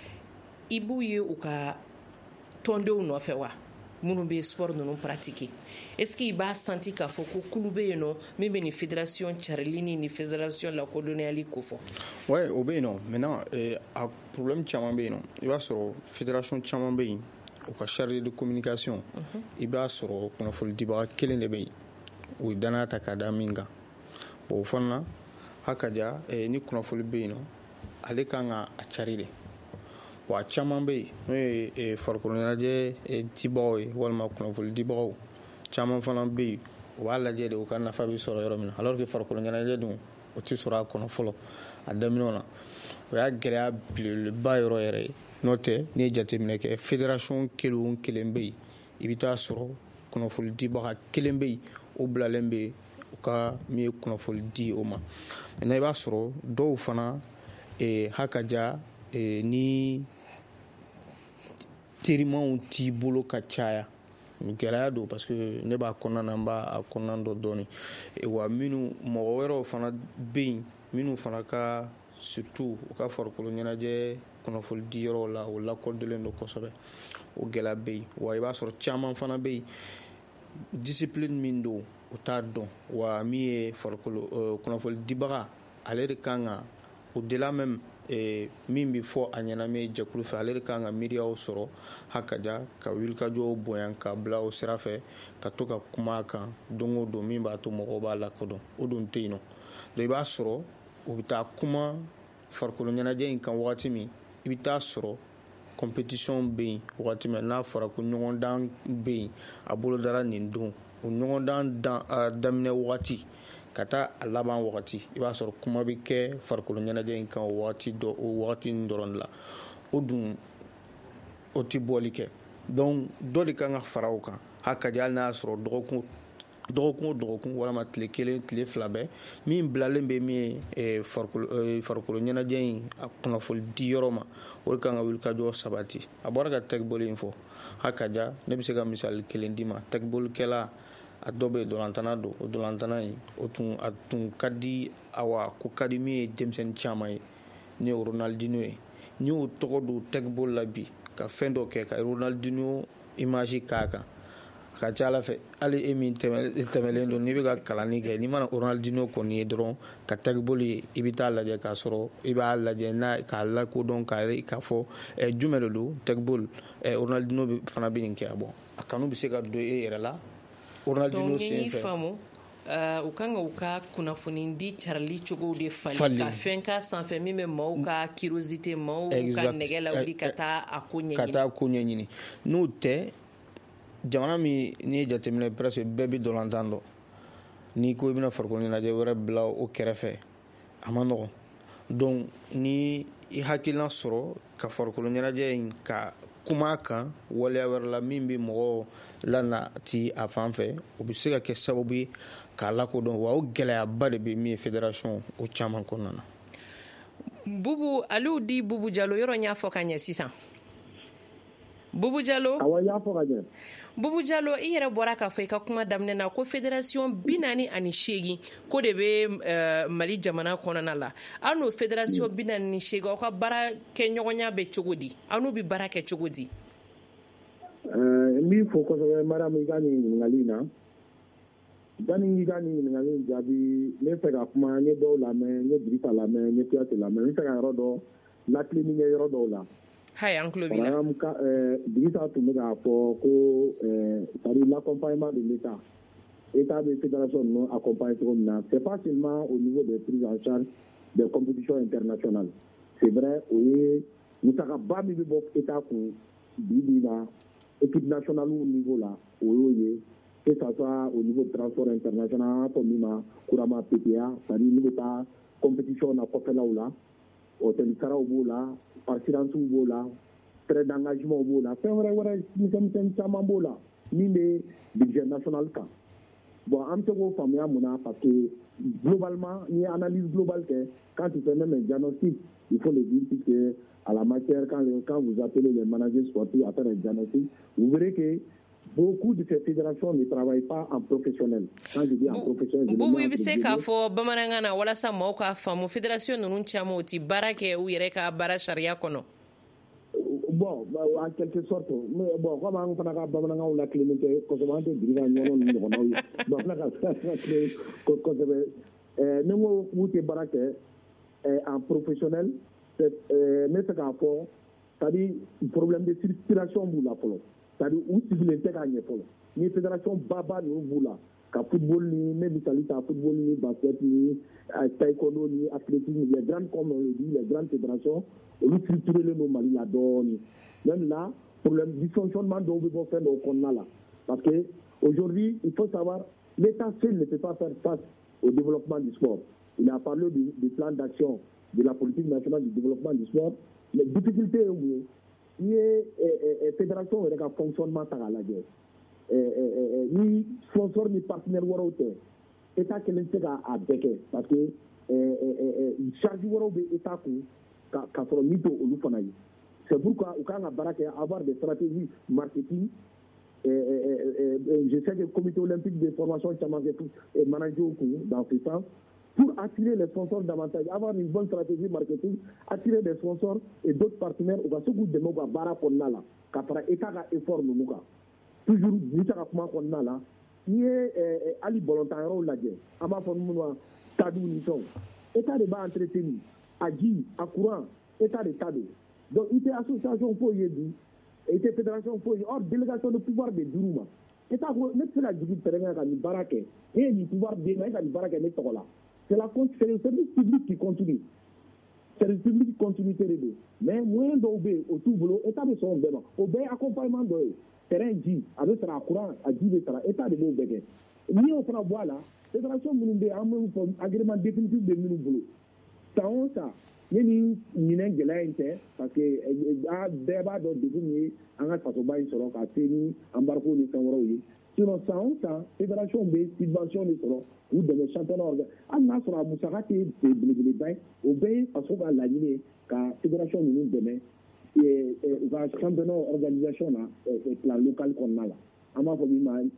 i b'u ye u ka tɔndenw nɔfɛ wa minnu bɛ sport ninnu pratiquer est-ce que i b'a senti k'a fɔ ko kulu bɛ yen nɔ min bɛ nin fédération carili ni nin fédération lakodɔnyali ko fɔ. ouais o bɛ yen nɔ maintenant a problème caman bɛ yen nɔ i b'a sɔrɔ fédération caman bɛ yen u ka chargé de communication i b'a sɔrɔ kunnafoni dibaga kelen de bɛ yen o ye danaya ta k'a da min kan bon o fana na hakaja ni kunnafoni bɛ yen nɔ ale kan ka a cari de wa caman bɛ yen n'o ye farikolo ɲɛnajɛ dibagaw ye walima kunnafoni dibagaw caman fana bɛ yen o b'a lajɛ de o ka nafa bɛ sɔrɔ yɔrɔ min na alors que farikolo ɲɛnajɛ dun o tɛ sɔrɔ a kɔnɔ fɔlɔ a daminɛw na o y'a gɛlɛya belebeleba yɔrɔ yɛrɛ ye n'o tɛ n'i ye jateminɛ kɛ fédération kelen o kelen bɛ yen i bɛ taa sɔrɔ kunnafoni dibaga kelen bɛ yen o bilalen bɛ u ka min ye kunnafoni di o ma maintenant i b'a sɔrɔ dɔw fana hakaja ni terimanw t'i bolo ka caya gɛlɛya don parce que ne b'a kɔnɔna na n b'a kɔnɔna dɔ dɔɔni wa minnu mɔgɔ wɛrɛw fana bɛ yen minnu fana ka surtout u ka farikolo ɲɛnajɛ kunnafoni di yɔrɔ la o lakodɔnlen don kosɛbɛ o gɛlɛya bɛ yen wa i b'a sɔrɔ caman fana bɛ yen discipline min don o t'a dɔn wa min ye farikolo kunnafoni dibaga ale de kan ka au delà même min bɛ fɔ a ɲɛna min ye jɛkulu fɛ ale de kan ka miiriyaw sɔrɔ hakaja ka wulikajɔw bonya ka bila o sira fɛ ka to ka kuma a kan don o don min b'a to mɔgɔw b'a lakodɔn o dun tɛ yen nɔ donc i b'a sɔrɔ o bɛ taa kuma farikolo ɲɛnajɛ in kan wagati min i bɛ taa sɔrɔ compétition bɛ yen wagati min n'a fɔra ko ɲɔgɔndan bɛ yen a bolodala nin don o ɲɔgɔndan daminɛ wagati ka taa a laban wagati i b'a sɔrɔ kuma bɛ kɛ farikolo ɲɛnajɛ in kan o wagati dɔ o wagati in dɔrɔn de la o dun o tɛ bɔli kɛ donc dɔ de kan ka fara o kan hakaja hali n'a y'a sɔrɔ dɔgɔkun dɔgɔkun o dɔgɔkun walima tile kelen tile fila bɛɛ min bilalen bɛ min ye farikolo farikolo ɲɛnajɛ in a kunnafoni di yɔrɔ ma o de kan ka wulikajɔ sabati a bɔra ka Techball in fɔ hakaja ne bɛ se ka misali kelen d'i ma Techball kɛla a dɔ bɛ dolantana don o dolantana in o tun a tun ka di awa ko ka di min ye denmisɛnnin caman ye ni ye Ronaldinho ye n'i y'o tɔgɔ don Techball la bi ka fɛn dɔ kɛ ka Ronaldinho image k'a kan a ka ca ala fɛ hali e min tɛmɛlen don n'i bɛ ka kalanni kɛ n'i mana Ronaldinho kɔni ye dɔrɔn ka Techball ye i bɛ taa lajɛ k'a sɔrɔ i b'a lajɛ n'a k'a lakodɔn k'a fɔ jumɛn de don Techball Ronaldinho fana bɛ nin kɛ bon a kanu bɛ se ka don e yɛrɛ la Ronaldinho sen fɛ u kan ka u ka kunnafoni di carili cogow de fali ka fɛn k'a sanfɛ min bɛ maaw ka curiosité maaw ka nɛgɛ lawuli ka taa a ko ɲɛɲini ka taa ko ɲɛɲini n'o tɛ jamana min n'i ye jateminɛ presque bɛɛ bɛ dolantan dɔn n'i ko i bɛna farikolo ɲɛnajɛ wɛrɛ bila o kɛrɛfɛ a ma nɔgɔn donc ni i hakilina sɔrɔ ka farikolo ɲɛnajɛ in ka kuma a kan waleya wɛrɛ la min bɛ mɔgɔw lanati a fan fɛ o bɛ se ka kɛ sababu ye k'a lakodɔn wa o gɛlɛyaba de bɛ min ye fédération o caman kɔnɔna na. Bubu Aliou di Bubu Jalo yɔrɔ n y'a fɔ ka ɲɛ sisan. Bubu Jalo awɔ y'a fɔ ka ɲɛ. Bubu Jalo i yɛrɛ bɔra k'a fɔ i ka kuma daminɛ na ko fédération bi naani ani seegin ko de bɛ uh, Mali jamana kɔnɔna la aw n'o fédération bi naani ni seegin aw ka baara kɛ ɲɔgɔnya bɛ cogo di aw n'u bɛ baara kɛ cogo di. n b'i fo kosɛbɛ Mariam i ka nin ɲininkali in na yanni i ka nin ɲininkali in jaabi ne fɛ ka kuma n ye dɔw lamɛn n ye Dirisa lamɛn n ye Kuyate lamɛn n bɛ fɛ ka yɔrɔ dɔ lakile min kɛ yɔrɔ dɔw la. Hay an tulo b'i la. Par exemple euh, Dirisa tun bɛ k'a fɔ ko euh, c'est-à-dire l'accompagnement de l'État. État de fédération ninnu accompagne cogo min na, c'est pas seulement au niveau des prises en charge des compétitions internationales. C'est vrai o ye musakaba min bɛ bɔ État kun bi bi la équipe nationale au niveau là o y'o ye. Que ça soit au niveau de transport international, comme Mima, Kourama, P P A, c'est-à-dire nous avons compétition na kɔfɛlaw ou là, hôtel Sarah au là, partirance au là, trait d'engagement au là, c'est vrai, vrai, nous sommes un peu là, ni le budget national cas. Bon, en tout cas, famille Mouna, parce que globalement, il y a une analyse globale que quand tu fais même un diagnostic, il faut le dire, puisque à la matière, quand, quand vous appelez les managers sportifs à faire un diagnostic, vous verrez que beaucoup de ces fédérations ne travaillent pas en professionnel. Quand je dis en professionnel, je dis Bubu bɛ se k'a fɔ bamanankan na walasa maaw k'a faamu fédération ninnu caman u ti baara kɛ u yɛrɛ ka baara sariya kɔnɔ. Bon, en quelque sorte, mais bon, comme on fana ka bamanankanw lakilennen tɛ kosɛbɛ, an tɛ giri ka ɲɔgɔn ninnu ɲɔgɔnnaw ye. Bon, fana ka lakilen kosɛbɛ. Ni n ko k'u tɛ baara kɛ en professionnel, ne bɛ se k'a fɔ, c'est-à-dire problème de circulation b'u la fɔlɔ. C'est-à-dire où sigilen tɛ k'a ɲɛ fɔlɔ ni fédération baba ninnu b'u la ka football ni ne misali ta football ni basket ni taekwondo ni athlétisme les grandes comme on le dit les grandes fédérations olu structurelen don Mali la dɔɔni même là problème dysfonctionnement dɔw bɛ bɔ fɛn dɔw kɔnɔna la parce que aujourd'hui il faut savoir l'État seul ne peut pas faire face au développement du sport. Il a parlé du, du plan d'action de la politique nationale du développement du sport. Les difficultés est où il y a fédération yɛrɛ ka fonctionnement ta k'a lajɛ ni sponsor ni partenaire wɛrɛw tɛ État kelen tɛ se k'a bɛɛ kɛ parce que charge wɛrɛw bɛ État kun k'a sɔrɔ min t'o olu fana ye. C'est pourquoi u kan ka baara kɛ avoir des stratégies marketing. Je sais que le comité olympique de formation caman kɛ manager kun dans ce sens pour attirer les sponsors davantage, avoir une bonne stratégie marketing, attirer des sponsors et d'autres partenaires au cas où de nous bara konna la, qu'après État ka effort nous ka. Toujours ni ta kuma konna la, ni ali volontaire au lajɛ, an b'a fɔ minnu ma tadu ni fɛnw. État de b'a entretenir, a ji, a courant, État de tadu. Donc il y a association fo ye bi, il y a fédération fo ye, or délégation de pouvoir de Duruma. État ne se la jigi terrain ka ni baara kɛ, et ni pouvoir de na ka ni baara kɛ ne tɔgɔ la. C'est le service public qui continue. C'est le public qui continue de l'aider. Mais moins d'obé au tout boulot, État de son débat. Obé accompagnement de terrain J, avec un courant à J, État de Bobé. Ni on fera voilà, fédération Mounoubé a un agrément définitif de Mounoubolo. Ça, on ça. Ni ni n'en gêne parce que a débat de définir en a façon bain sur la télé, embarquer les caméras. Sinon, ça, on ça, fédération B, subvention les solos. Ou de les championnats organisés. On a sur la Moussarate de Blébélébé, au B, parce qu'on va l'animer, car la fédération nous demain, et la championnat organisation, la locale qu'on a là. On a fait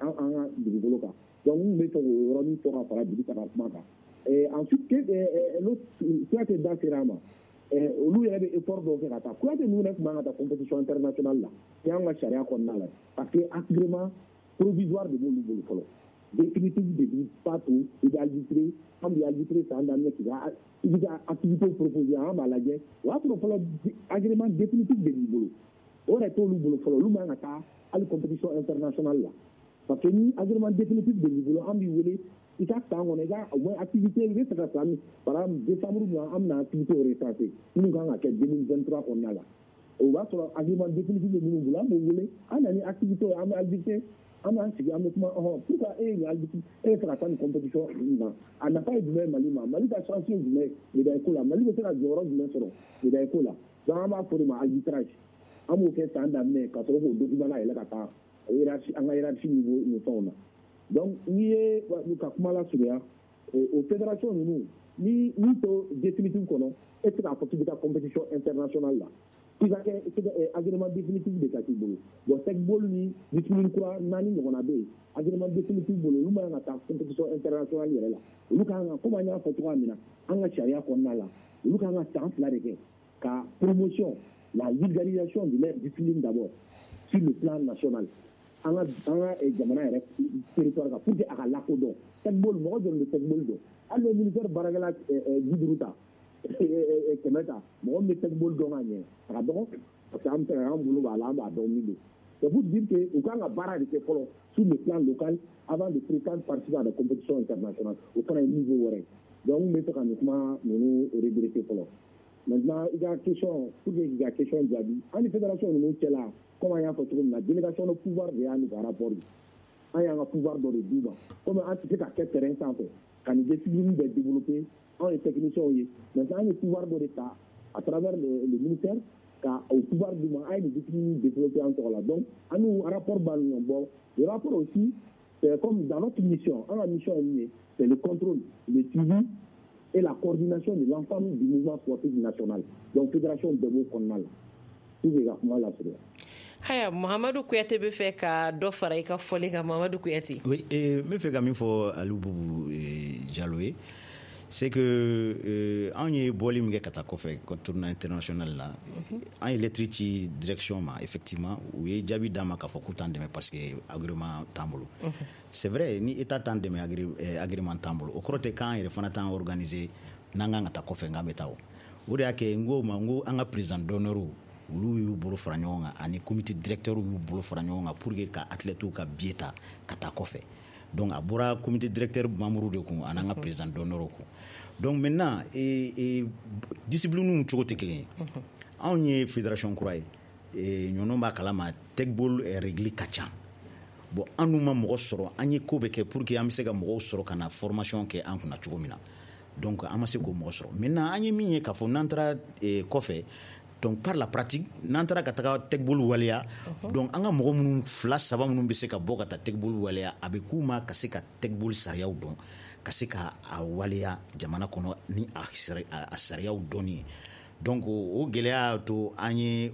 un du local. Donc, nous mettons au Rami pour faire du Tarasmaka. Et ensuite, l'autre, qui a été dans ces rames, nous, il y a des efforts de faire. Quoi de nous, nous avons la compétition internationale là, c'est un charia qu'on a là. Parce que l'agrément provisoire de Boulou Boulou. Définitif de partout, il est arbitré, on est arbitré, c'est un ami qui a une activité proposée à un maladie, ou à l'agrément définitif de Boulou. On est tout le boulot, le monde à la compétition internationale là. Parce que nous, agrément définitif de Boulou, on dit, il y a on est au moins activité élevée, c'est ça. Par exemple, décembre, on a une activité recensée. Nous avons en deux mille vingt-trois qu'on a là. On va sur l'agrément définitif de Boulou, vous voulez, on a une activité, on a arbitré. On a dit, pourquoi il y a une compétition? On n'a pas eu de même Mali. Mali a changé du même, mais d'accord, Mali a fait la violence du même solo, mais d'accord. Dans un pour l'arbitrage, on a fait un d'amener quand on a document là, il a pas en hiérarchie niveau nous sommes. Donc, il y a nous comment la sur aux fédérations nous, ni ni to définitif qu'on est la possibilité de compétition internationale là. Il y a un agrément définitif de catégorie. Bon, c'est que ni discipline quoi, nani on a deux agrément définitif de nous avons la compétition internationale là. Nous avons comment on a fait trois mina, on a charia qu'on a là. Nous avons chance là de car promotion, la vulgarisation de leur discipline d'abord sur le plan national. On a on a examiné territoire pour que à la codon. C'est bon, moi je le sais bon. Alors le ministère Baragala Guidruta. kɛmɛ ta mɔgɔ min bɛ tɛgiboli dɔn ka ɲɛ a ka dɔgɔ parce que an bɛ an bolo b'a la an b'a dɔn min don c'est pour dire que u kan ka baara de kɛ fɔlɔ sur le plan local avant de prétendre participer à des compétitions internationales o fana ye niveau wɛrɛ donc n bɛ fɛ ka nin kuma ninnu redresser fɔlɔ maintenant i ka question pour que k'i ka question jaabi an ni fédération ninnu cɛla comme an y'a fɔ cogo min na délégation de pouvoir de y'an ka rapport ye an y'an ka pouvoir dɔ de d'u ma comme an tɛ se ka kɛ terrain sanfɛ ka nin discipline bɛɛ développer anw ye techniciens ye maintenant an ye pouvoir dɔ de ta à travers le, le ministère ka au pouvoir d'u ma an ye nin discipline développer an tɔgɔ la donc an n'u rapport b'a ɲɔgɔn bɔ le rapport aussi c'est comme dans notre mission an ka mission ye min ye c'est le contrôle le suivi et la coordination de l'ensemble du mouvement sportif national donc fédération bɛɛ b'o kɔnɔna la pour que ka kuma lasurunya. Haya, Mahamadou Kouyaté bɛ fɛ ka dɔ fara i ka fɔli kan. Mahamadou Kouyaté. Oui, et me fɛ ka min fɔ Aliou Boubou Diallo ye c'est que euh, an ye bɔli min kɛ ka taa kɔfɛ tournoi international la an ye lettre ci direction ma effectivement u ye jaabi d'a ma k'a fɔ k'u t'an dɛmɛ parce que agrément t'an bolo c'est vrai ni état t'an dɛmɛ agrément t'an bolo o kɔrɔ tɛ k'an yɛrɛ fana t'an organiser n'an kan ka taa kɔfɛ n'an bɛ taa o de y'a kɛ n ko ma n ko an ka président d'honneur olu y'u bolo fara ɲɔgɔn kan ani comité directeur y'u bolo fara ɲɔgɔn kan pour que ka athlètes ka billet ta ka taa kɔfɛ donc a bɔra comité directeur membre de kun an'an ka président d'honneur kun donc maintenant e, e, discipline cogo tɛ kelen ye anw ye fédération kura ye e, ɲɔnɔ b'a kalama tɛgbol régli ka ca bon an n'u ma mɔgɔ sɔrɔ an ye ko bɛ kɛ pour que an bɛ se ka mɔgɔw sɔrɔ ka na formation kɛ an kunna cogo min na donc an ma se k'o mɔgɔ sɔrɔ maintenant an ye min ye k'a fɔ n'an taara e, kɔfɛ donc par la pratique n'an taara ka taga tɛgbol waleya donc an ka mɔgɔ minnu fila saba minnu bɛ se ka bɔ ka taa tɛgbol waleya a bɛ k'u ma ka se ka tɛgbol sariyaw dɔn ka se ka a waleya jamana kɔnɔ ni a sariyaw dɔnni ye donc o gɛlɛya to an ye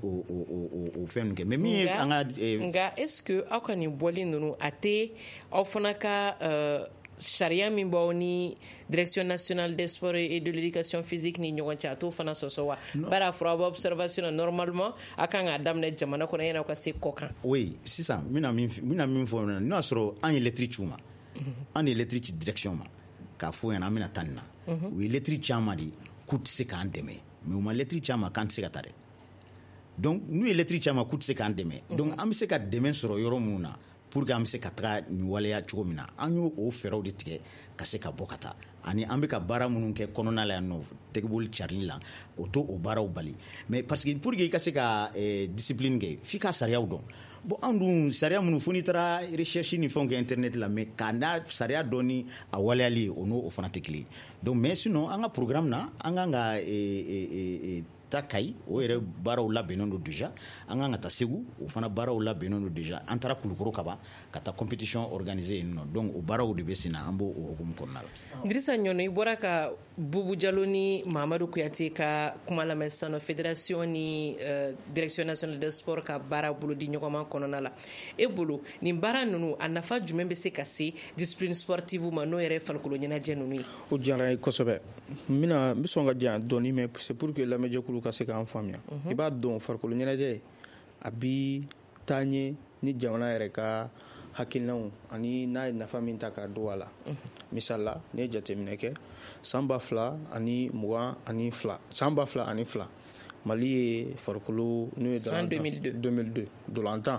o fɛn ninnu kɛ mais min ye an ka nka est ce que aw ka nin bɔli ninnu a tɛ aw fana ka sariya min b'aw ni direction nationale des sports et de l'éducation physique ni ɲɔgɔn cɛ a t'o fana sɔsɔ wa bari a fɔra aw observation normalement a kan k'a daminɛ jamana kɔnɔ yanni aw ka se kɔ kan. oui sisan n bɛna min fɔ n'o y'a sɔrɔ an ye lettre ci u ma an ye lettre ci direction ma k'a fɔ ɲɛna an bɛna taa nin na u ye lettre caman de k'u tɛ se k'an dɛmɛ mais u ma lettre caman k'an tɛ se ka taa dɛ donc n'u ye lettre caman k'u tɛ se k'an dɛmɛ donc an bɛ se ka dɛmɛ sɔrɔ yɔrɔ minnu na pour que an bɛ se ka taga nin waleya cogo min na an y'o o fɛɛrɛw de tigɛ ka se ka bɔ ka taa ani an bɛ ka baara minnu kɛ kɔnɔna la yan nɔ tɛgiboli carili la o to o baaraw bali mais parce que pour que i ka se ka eh, discipline kɛ f'i ka sariyaw dɔn bon an dun sariya minnu fo n'i taara recherche ni fɛnw kɛ internet la mais k'a n'a sariya dɔn ni a waleyali o n'o o fana tɛ kelen donc mais sinon an ka programme na an kan ka eh, eh, eh, ta kayi o yɛrɛ baaraw labɛnnen don déjà an kan ka taa segu o fana baaraw labɛnnen don déjà an taara kulukoro kaban ka taa compétition organiser yen nɔ donc o baaraw de bɛ sen na an b'o hukumu kɔnɔna la. Dirisa Ɲɔnɔ i bɔra ka Boubou Diallo ni Mahamadou Kouyaté ka kuma lamɛn sisan nɔ fédération ni uh, direction nationale des sports ka baara bolo di ɲɔgɔn ma kɔnɔna la e bolo nin baara ninnu a nafa jumɛn bɛ se ka se discipline sportive ma n'o yɛrɛ farikolo ɲɛnajɛ ninnu ye. o diyara n ye kosɛbɛ n bɛna n bɛ sɔn ka diyan dɔɔni mais c'est pour que lamɛnjɛkulu ka se k'an faamuya i b'a dɔn farikolo ɲɛnajɛ a bi taa ɲɛ ni jamana yɛrɛ ka hakilinaw ani n'a ye nafa min ta k'a don a la misali la ne ye jateminɛ kɛ san ba fila ani mugan ani fila san ba fila ani fila mali ye farikolo n'o ye san deux mille deux dolantan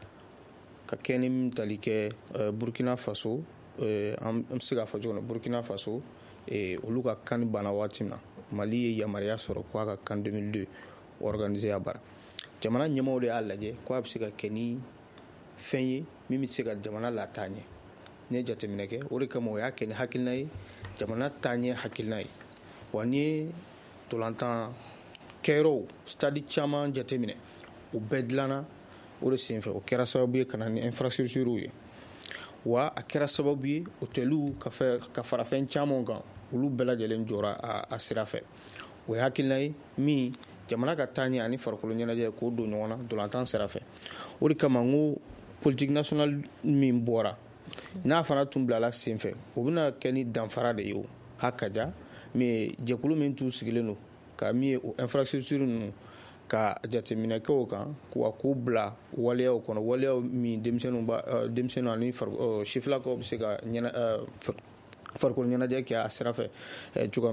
ka kɛ ni min tali kɛ burkina faso an bɛ se k'a fɔ cogo min burkina faso olu ka kan banna waati min na mali ye yamaruya sɔrɔ k'a ka kan deux mille deux organiser a bara jamana ɲɛmaaw de y'a lajɛ k'a bɛ se ka kɛ ni fɛn ye min bɛ se ka jamana lataa ɲɛ ne ye jateminɛ kɛ o de kama o y'a kɛ ni hakilina ye jamana taa ɲɛ hakilina ye wa n'i ye ntolantan kɛyɔrɔw stade caman jateminɛ o bɛɛ dilanna o de senfɛ o kɛra sababu ye ka na ni infrastructure ye wa a kɛra sababu ye hôteliw ka fɛ ka fara fɛn caman kan olu bɛɛ lajɛlen jɔra a, a sira fɛ o ye hakilina ye min jamana ka taa ɲɛ ani farikolo ɲɛnajɛ k'o don ɲɔgɔn na ntolantan sira fɛ o de kama n ko politique nationale min bɔra n'a fana tun bilala sen fɛ o bɛna kɛ ni danfara de ye o ha ka ja mais jɛkulu min t'u sigilen don ka min ye o infrastructure ninnu ka jateminɛ kɛ o kan wa k'u bila waleyaw kɔnɔ waleyaw min denmisɛnninw ba denmisɛnninw ani sifilakaw bɛ se ka ɲɛna farikolo ɲɛnajɛ kɛ a sira fɛ cogoya min na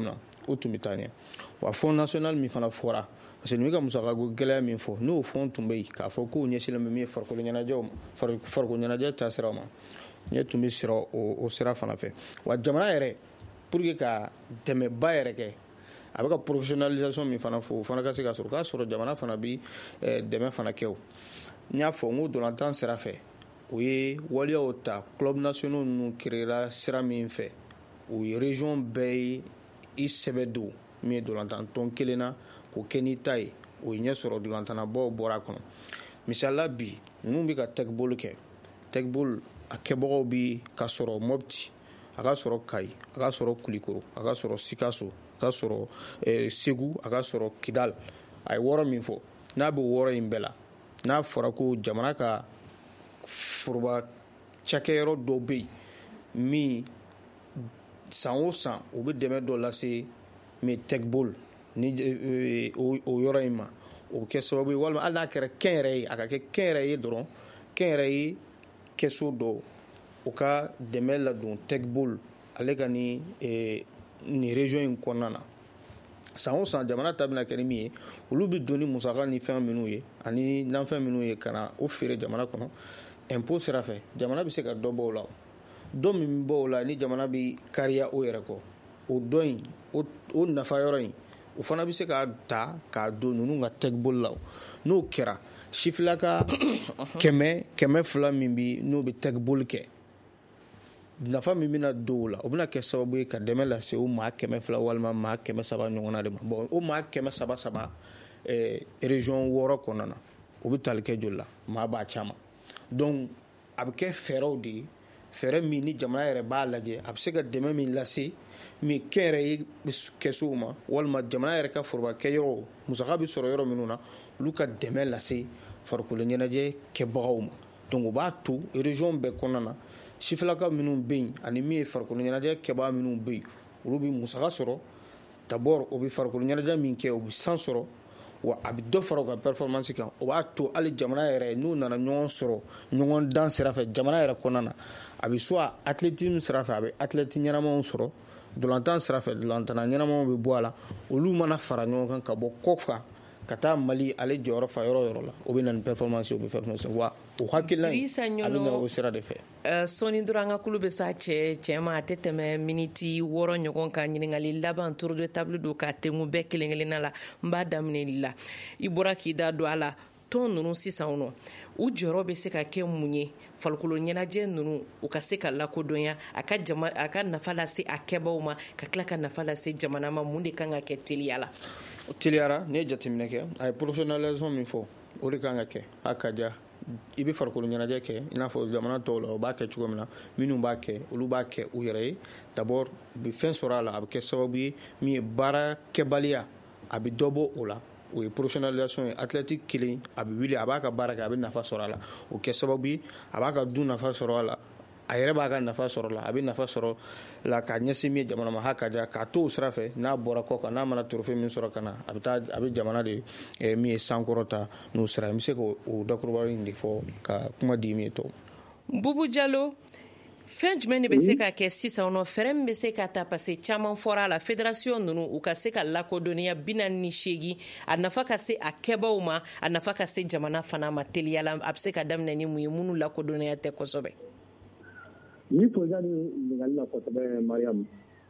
o tun bɛ taa ɲɛ wa fond national min fana fɔra parce que nin bɛ ka musakako gɛlɛya min fɔ n'o fond tun bɛ yen k'a fɔ k'o ɲɛsinnen bɛ min ye farikolo ɲɛnajɛw ma farikolo ɲɛnajɛ taasiraw ma ɲɛ tun bɛ sɔrɔ o sira fana fɛ wa jamana yɛrɛ pour que ka dɛmɛba yɛrɛ kɛ a bɛ ka professionnalisation min fana fɔ o fana ka se ka sɔrɔ k'a sɔrɔ jamana fana bɛ dɛmɛ fana kɛ o n y'a fɔ n ko dolantan sira fɛ o ye waliyaw ta club nationaux ninnu créera sira min fɛ o ye région bɛɛ ye i sɛbɛ don min ye dolantan tɔn kelen na k'o kɛ n'i ta ye o ye ɲɛ sɔrɔ dolantannabaw bɔra a kɔnɔ misala bi ninnu bɛ ka tɛgiboli kɛ tɛgiboli a kɛbagaw bi ka sɔrɔ Mopti a ka sɔrɔ Kayi a ka sɔrɔ Kulikoro a ka sɔrɔ Sikaso a ka sɔrɔ Segu a ka sɔrɔ Kidal a ye wɔɔrɔ min fɔ n'a bɛ wɔɔrɔ in bɛɛ la n'a fɔra ko jamana ka foroba cakɛyɔrɔ dɔ bɛ yen min san o san o bɛ dɛmɛ dɔ lase min tɛgiboli ni o yɔrɔ in ma o bɛ kɛ sababu ye walima hali n'a kɛra kɛnyɛrɛ ye a ka kɛ kɛnyɛrɛ ye dɔrɔn kɛnyɛrɛ ye kɛso dɔ o ka dɛmɛ ladon tɛgiboli ale ka ni nin région in kɔnɔna na san o san jamana ta bɛna kɛ ni min ye olu bɛ don ni musaka ni fɛn minnu ye ani nanfɛn minnu ye ka na o feere jamana kɔnɔ impôt sira fɛ jamana bɛ se ka dɔ bɔ o la dɔ min bɛ bɔ o la ni jamana bɛ kariya o yɛrɛ kɔ o dɔ in o nafa yɔrɔ in o fana bɛ se k'a ta k'a don ninnu ka tɛgiboli la n'o kɛra sifilaka kɛmɛ kɛmɛ fila min bɛ n'o bɛ tɛgiboli kɛ nafa min bɛna don o la o bɛna kɛ sababu ye ka dɛmɛ lase o maa kɛmɛ fila walima maa kɛmɛ saba ɲɔgɔnna de ma bon o maa kɛmɛ saba saba région wɔɔrɔ kɔnɔna na o bɛ tali kɛ joli la maa b'a caman donc a bɛ kɛ fɛɛrɛw de ye fɛɛrɛ min ni jamana yɛrɛ b'a lajɛ a bɛ se ka dɛmɛ min lase min kɛnyɛrɛ ye kɛsow ma walima jamana yɛrɛ ka foroba kɛyɔrɔ musaka bɛ sɔrɔ yɔrɔ minnu na olu ka dɛmɛ lase farikolo ɲɛnajɛ kɛbagaw ma donc o b'a to région bɛɛ kɔnɔna na sifilaka minnu bɛ yen ani min ye farikolo ɲɛnajɛ kɛbaga minnu bɛ yen olu bɛ musaka sɔrɔ d'abord o bɛ farikolo ɲɛnajɛ min kɛ o bɛ san sɔrɔ wa a bɛ dɔ fara o ka performance kan o b'a to hali jamana yɛrɛ n'u nana ɲɔgɔn sɔrɔ ɲɔgɔn dan sira fɛ jamana yɛrɛ kɔnɔna na a bɛ soit athlétisme sira fɛ a bɛ athlète ɲɛnamaw sɔrɔ dolantan sira fɛ dolantanna ɲɛnamaw bɛ bɔ a la olu mana fara ɲɔgɔn kan ka bɔ kɔfa ka taa Mali ale jɔyɔrɔ fa yɔrɔ yɔrɔ la o bɛ na ni performance o bɛ performance wa o hakilina in a bɛ na o sira de fɛ. sɔɔni dɔrɔn an ka kulu bɛ sa cɛ cɛ ma a tɛ tɛmɛ miniti wɔɔrɔ ɲɔgɔn kan ɲininkali laban tour de table don k'a tɛnku bɛɛ kelen kelenna la n b'a daminɛ la i bɔra k'i da don a la tɔn ninnu sisan nɔ u jɔyɔrɔ bɛ se ka kɛ mun ye farikolo ɲɛnajɛ ninnu u ka se ka lakodɔnya a ka jama a ka nafa lase a kɛbaw ma ka tila ka nafa lase jamana ma mun de kan ka kɛ teliya la. teliyara ne ye jateminɛ kɛ a ye professionnalisation min fɔ o de kan ka kɛ a ka ja i bɛ farikolo ɲɛnajɛ kɛ i n'a fɔ jamana tɔw la o b'a kɛ cogo min na minnu b'a kɛ olu b'a kɛ u yɛrɛ ye d'abord u bɛ fɛn sɔrɔ a la a bɛ kɛ sababu ye min ye baara kɛbaliya a bɛ dɔ bɔ o la o ye professionnalisation ye athlète kelen a bɛ wuli a b'a ka baara kɛ a bɛ nafa sɔrɔ a la o kɛ sababu ye a b'a ka du nafa sɔrɔ a la a yɛrɛ b'a ka nafa sɔrɔ la a bɛ nafa sɔrɔ la ka ɲɛsin min ye jamana ma ha ka ja k'a to o sira fɛ n'a bɔra kɔ kan n'a mana trophée min sɔrɔ ka na a bɛ taa a bɛ jamana de min ye sankɔrɔ ta n'o sira n bɛ se k'o dakuruba in de fɔ ka kuma di min ye tɔ. Bubu Jalo fɛn jumɛn de bɛ se ka kɛ sisan nɔ fɛɛrɛ min bɛ se ka ta parce que caman fɔra a la fédération ninnu u ka se ka lakodɔnniya bi naani ni seegin a nafa ka se a kɛbaw ma a nafa ka se jamana fana ma teliya la a bɛ se ka daminɛ ni mun ye minnu lakodɔnniya tɛ kosɛbɛ. Ni fɔja ni ɲininkali la kosɛbɛ Mariam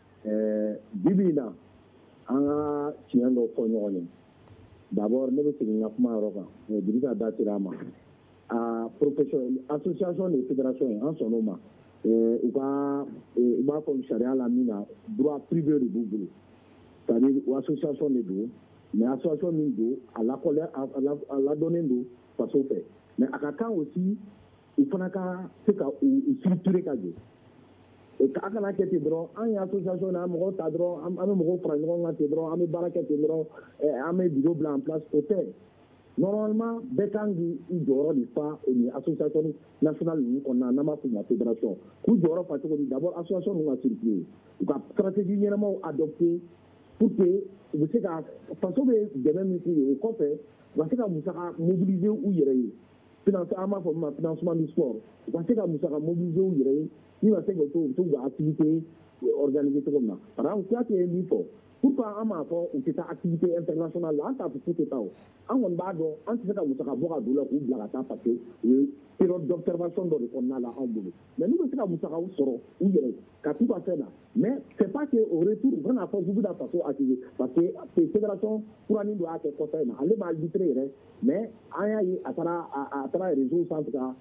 bibi in na an ka tiɲɛ dɔ fɔ ɲɔgɔn ye d'abord ne bɛ segin n ka kuma yɔrɔ kan Dirisa da sera a ma a profession association de fédération ye an sɔnn'o ma u ka u b'a fɔ sariya la min na droit privé de b'u bolo c'est-à-dire o association de don mais association min don a lakɔlɛ a ladɔnnen don faso fɛ mais a ka kan aussi u fana ka se ka u structurer ka jɔ a kana kɛ ten dɔrɔn an ye association na an mɔgɔw ta dɔrɔn an bɛ mɔgɔw fara ɲɔgɔn kan ten dɔrɔn an bɛ baara kɛ ten dɔrɔn an bɛ bureau bila en place o tɛ normalement bɛɛ kan k'i jɔyɔrɔ de fa ni association nationale ninnu kɔnɔna n'an b'a fɔ o ma fédération k'u jɔyɔrɔ fa cogo di d'abord association ninnu ka circuler u ka stratégie ɲɛnamaw adopter pour que u bɛ se ka faso bɛ dɛmɛ min k'u ye o kɔfɛ u ka se ka musaka mobiliser u yɛrɛ ye financement an b'a fɔ min ma financement du sport u ka se ka musaka mobiliser u yɛrɛ ye min ma se ka to u bɛ se k'u ka activité organiser cogo min na par exemple Kuyate ye min fɔ pourquoi fois an m'a fɔ u tɛ taa activité internationale la an t'a fɔ k'u tɛ taa o an kɔni b'a dɔn an tɛ se ka musaka bɔ ka don la k'u bila ka taa parce que u ye période d'observation dɔ de kɔnɔna la anw bolo mais n'u bɛ se ka musakaw sɔrɔ u yɛrɛ ka t'u ka fɛn na mais c'est pas que au retour u kana fɔ k'u bɛna faso activer parce que fédération kuranin dɔ y'a kɛ kɔfɛ in na ale b'a arbitrer yɛrɛ mais an y'a ye a taara a taara réseau sanfɛ ka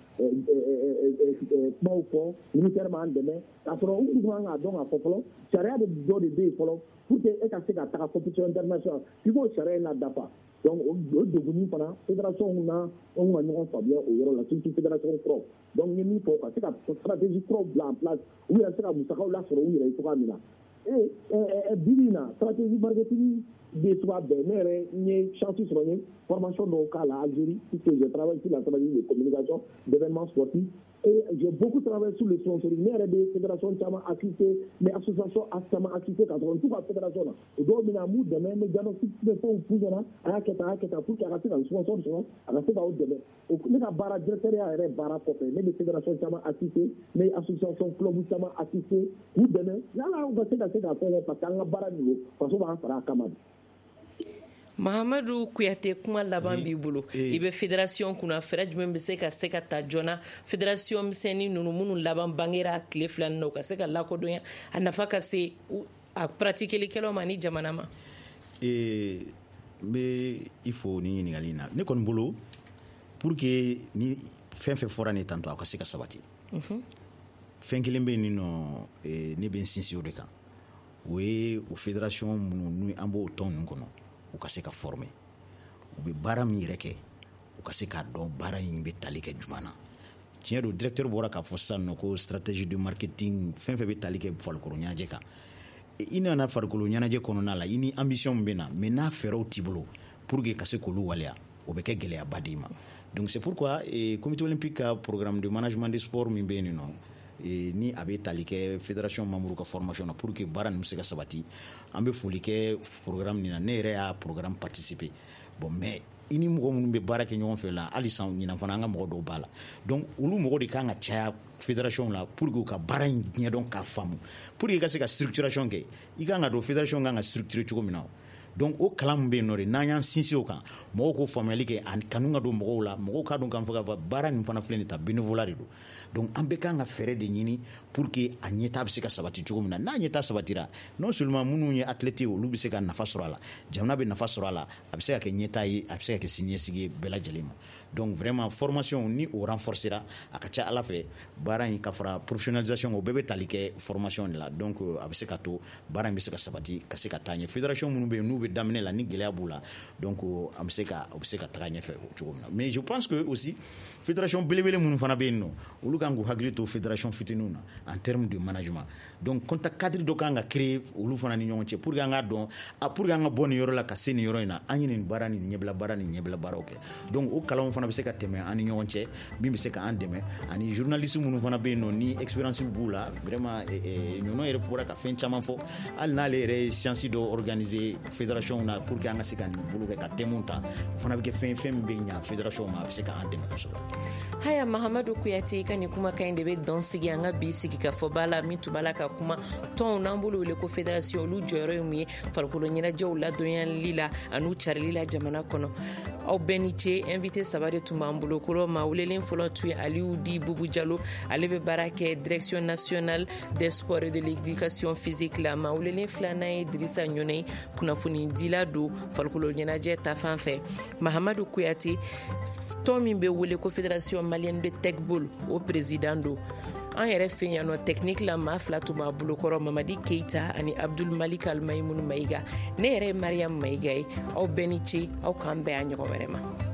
kumaw fɔ ministère m'an dɛmɛ k'a sɔrɔ u tun kan k'a dɔn k'a fɔ fɔlɔ sariya de dɔ de bɛ yen fɔlɔ pour que e ka se ka taga compétition internationale i b'o sariya in la dafa donc o degunni fana fédération na anw ka ɲɔgɔn faamuya o yɔrɔ la surtout fédération kuraw donc n ye min fɔ ka se ka stratégie kuraw bila en place u yɛrɛ se ka musakaw lasɔrɔ u yɛrɛ ye cogoya min na ee bibi in na stratégie marketing bɛ cogoya bɛɛ ne yɛrɛ n ye chance sɔrɔ n ye formation dɔw k'a la Algérie puisque je travaille sur la stratégie de communication d'événements sportifs et j'ai beaucoup travaillé sur le sponsoring ne yɛrɛ bɛ fédération caman assisté mais association caman assisté ka sɔrɔ n t'u ka fédération na o dɔw bɛna m'u dɛmɛ n bɛ diagnostic bɛ fɛnw f'u ɲɛna a y'a kɛ tan a y'a kɛ tan pour que a ka se ka sponsor sɔrɔ a ka se k'aw dɛmɛ ne ka baara directeur yɛrɛ baara kɔfɛ ne bɛ fédération caman assisté ne ye association club caman assisté k'u dɛmɛ yala u ka se ka se ka fɛn parce que an ka baara nin faso b'an fara a kama de. Mahamadu Kuyate kuma laban b'i bolo i bɛ fédération kunna fɛɛrɛ jumɛn bɛ se ka se ka ta joona fédération misɛnnin ninnu minnu laban bangera tile fila na u ka se ka lakodɔnya a nafa ka se a pratiquelikɛlaw ma ni jamana ma. n bɛ i fo ni ɲininkali in na ne kɔni bolo pour que ni fɛn fɛn fɔra ne tantɔ a ka se ka sabati fɛn kelen bɛ yen nin nɔ ne bɛ n sinsin o de kan o ye o fédération minnu ni an b'o tɔn ninnu kɔnɔ u ka se ka former u bɛ baara min yɛrɛ kɛ u ka se k'a dɔn baara in bɛ tali kɛ juma na tiɲɛ don directeur bɔra k'a fɔ sisan nɔ ko stratégie de marketing fɛn fɛn bɛ tali kɛ farikolo ɲɛnajɛ kan i nana farikolo ɲɛnajɛ kɔnɔna la i ni ambition min bɛ na mais n'a fɛɛrɛw t'i bolo pour que ka se k'olu waleya o bɛ kɛ gɛlɛyaba de i ma donc c'est pourquoi eh, comité olympique ka programme de management du sport min bɛ yen nɔ ni a bɛ tali kɛ fédération membre ka formation na pour que baara ninnu se ka sabati an bɛ foli kɛ programme nin na ne yɛrɛ y'a programme participer bon mais i ni mɔgɔ minnu bɛ baara kɛ ɲɔgɔn fɛ la hali san ɲinan fana an ka mɔgɔ dɔw b'a la donc olu mɔgɔ de kan ka caya fédération la pour que u ka baara in ɲɛdɔn k'a faamu pour que i ka se ka structuration kɛ i kan ka don fédération kan ka structurer cogo min na donc o kalan min bɛ yen nɔ de n'an y'an sinsin o kan mɔgɔw k'o faamuyali kɛ a kanu ka don mɔgɔw la mɔgɔw k'a dɔn k'a fɔ ka baara nin fana filɛ nin ta bénévolat de don donc an bɛɛ kan ka fɛɛrɛ de ɲini pour que a ɲɛta bɛ se ka sabati cogo min na n'a ɲɛta sabatira non seulement minnu ye athlète ye olu bɛ se ka nafa sɔrɔ a la jamana bɛ nafa sɔrɔ a la a bɛ se ka kɛ ɲɛta ye a bɛ se ka kɛ siniɲɛsigi ye bɛɛ lajɛlen ma donc vraiment formation ni o renforcera a ka ca ala fɛ baara in ka fara professionnalisation o bɛɛ bɛ tali kɛ formation de la donc a bɛ se ka to baara in bɛ se ka sabati ka se ka taa ɲɛ fédération minnu bɛ yen n'u bɛ daminɛ la ni gɛlɛya b'u la donc an bɛ se ka o bɛ se ka taga ɲɛfɛ cogo min na mais je pense que aussi fédération belebele minnu fana bɛ yen nɔ olu kan k'u hakili to fédération fitininw na en termes de management donc contact cadre dɔ kan ka créer olu fana ni ɲɔgɔn cɛ pour que an ka dɔn a pour que an ka bɔ nin yɔrɔ la ka se nin yɔrɔ in na an ye nin baara nin ɲɛbila baara nin ɲɛbila baaraw kɛ donc o kalanw fana bɛ se ka tɛmɛ an ni ɲɔgɔn cɛ min bɛ se ka an dɛmɛ ani journaliste minnu fana bɛ yen nɔ ni expérience b'u la vraiment ɲɔnɔ yɛrɛ bɔra ka fɛn caman fɔ hali n'ale yɛrɛ ye séance dɔ organiser fédération na pour que an ka se ka nin bolo kɛ ka thème ta o fana bɛ kɛ fɛn fɛn min bɛ ɲa fédération ma a bɛ se ka an dɛmɛ kosɛbɛ. Haya Mahamadu Kuyate i ka nin kumakan de bɛ dɔn sigi an ka bi sigi ka fɔ b'a la min tun b'a la ka kuma tɔnw n'an bolo wele ko fédération olu jɔyɔrɔ ye mun ye farikolo ɲɛnajɛw ladɔnyali la an'u carili la jamana kɔnɔ aw bɛɛ ni ce invité saba de tun b'an bolo kɔrɔ maa welelen fɔlɔ tun ye Aliou Di Boubou Diallo ale bɛ baara kɛ direction nationale des sports et de l'éducation physique la maa welelen filanan ye Dirisa Ɲɔnɛ kunnafoni dila don farikolo ɲɛnajɛ ta fan fɛ Mahamadu Kuyate tɔn min bɛ wele ko fédération malienne de techball o président do an yɛrɛ fɛ yan nɔ technique la maa fila tun b'a bolokɔrɔ Mamadi Keita ani Abdul Malik Almaimunu Mayiga ne yɛrɛ ye Mariam Mayiga ye aw bɛɛ ni ce aw k'an bɛn a ɲɔgɔn wɛrɛ ma.